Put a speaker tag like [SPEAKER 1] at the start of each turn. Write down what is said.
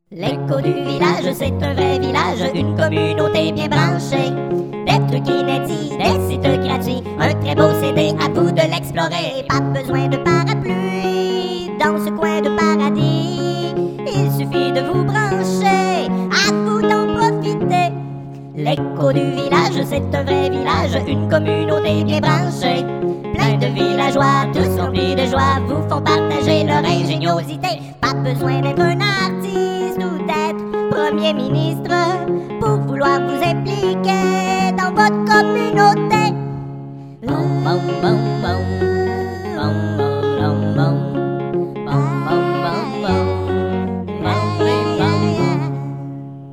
[SPEAKER 1] L'écho du village, c'est un vrai village, une communauté bien branchée. Des trucs inédits, des sites gratuits, un très beau CD, à vous de l'explorer. Pas besoin de parapluie dans ce coin de paradis. Il suffit de vous brancher, à vous d'en profiter. L'écho du village, c'est un vrai village, une communauté bien branchée. Plein de villageois, tous remplis de joie, vous font partager leur ingéniosité. Pas besoin d'être un artiste ou d'être premier ministre pour vouloir vous impliquer.